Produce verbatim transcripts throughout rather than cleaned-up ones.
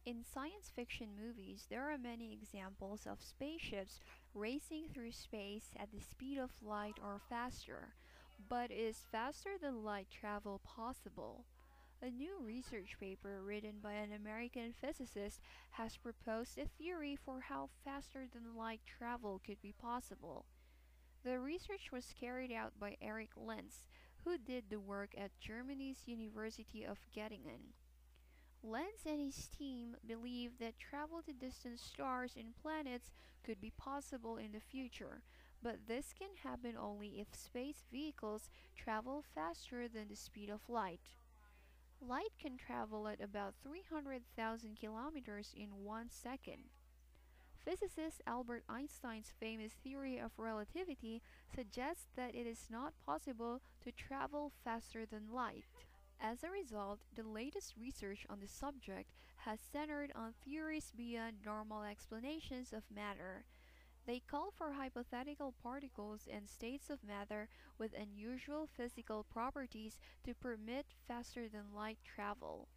In science fiction movies, there are many examples of spaceships racing through space at the speed of light or faster. But is faster than light travel possible? A new research paper written by an American physicist has proposed a theory for how faster than light travel could be possible. The research was carried out by Eric Lenz, who did the work at Germany's University of Göttingen. Lenz and his team believe that travel to distant stars and planets could be possible in the future, but this can happen only if space vehicles travel faster than the speed of light. Light can travel at about three hundred thousand kilometers in one second. Physicist Albert Einstein's famous theory of relativity suggests that it is not possible to travel faster than light. As a result, the latest research on the subject has centered on theories beyond normal explanations of matter. They call for hypothetical particles and states of matter with unusual physical properties to permit faster than light travel.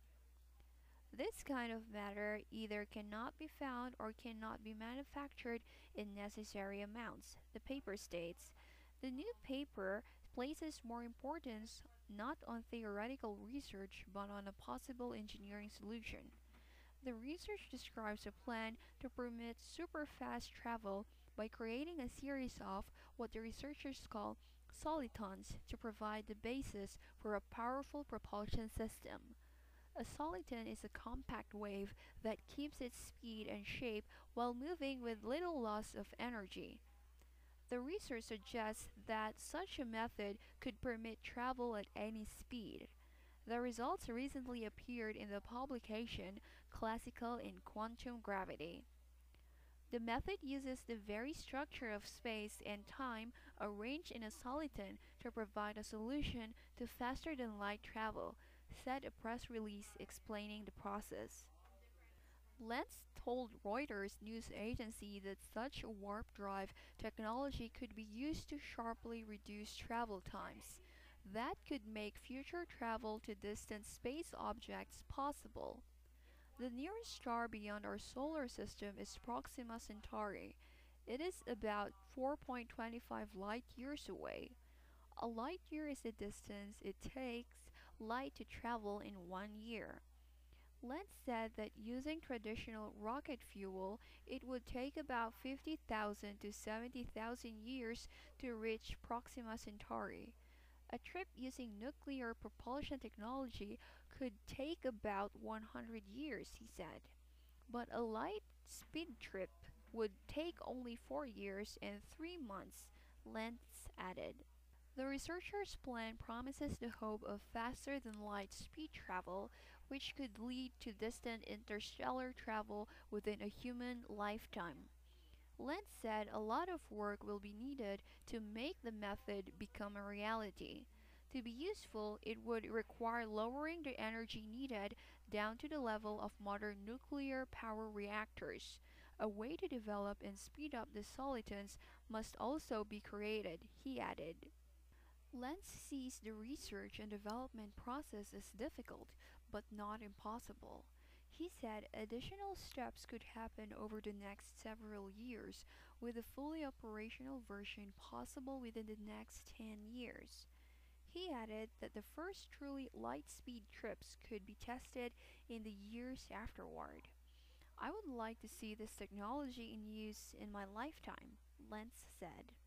This kind of matter either cannot be found or cannot be manufactured in necessary amounts, the paper states. The new paper places more importance not on theoretical research but on a possible engineering solution. The research describes a plan to permit super-fast travel by creating a series of what the researchers call solitons to provide the basis for a powerful propulsion system. A soliton is a compact wave that keeps its speed and shape while moving with little loss of energy. The research suggests that such a method could permit travel at any speed. The results recently appeared in the publication Classical in Quantum Gravity. The method uses the very structure of space and time arranged in a soliton to provide a solution to faster-than-light travel, said a press release explaining the process. Lenz told Reuters news agency that such a warp drive technology could be used to sharply reduce travel times. That could make future travel to distant space objects possible. The nearest star beyond our solar system is Proxima Centauri. It is about four point two five light-years away. A light-year is the distance it takes light to travel in one year. Lenz said that using traditional rocket fuel, it would take about fifty thousand to seventy thousand years to reach Proxima Centauri. A trip using nuclear propulsion technology could take about one hundred years, he said. But a light speed trip would take only four years and three months, Lenz added. The researchers' plan promises the hope of faster-than-light speed travel, which could lead to distant interstellar travel within a human lifetime. Lenz said a lot of work will be needed to make the method become a reality. To be useful, it would require lowering the energy needed down to the level of modern nuclear power reactors. A way to develop and speed up the solitons must also be created, he added. Lenz sees the research and development process as difficult, but not impossible. He said additional steps could happen over the next several years, with a fully operational version possible within the next ten years. He added that the first truly light-speed trips could be tested in the years afterward. I would like to see this technology in use in my lifetime, Lenz said.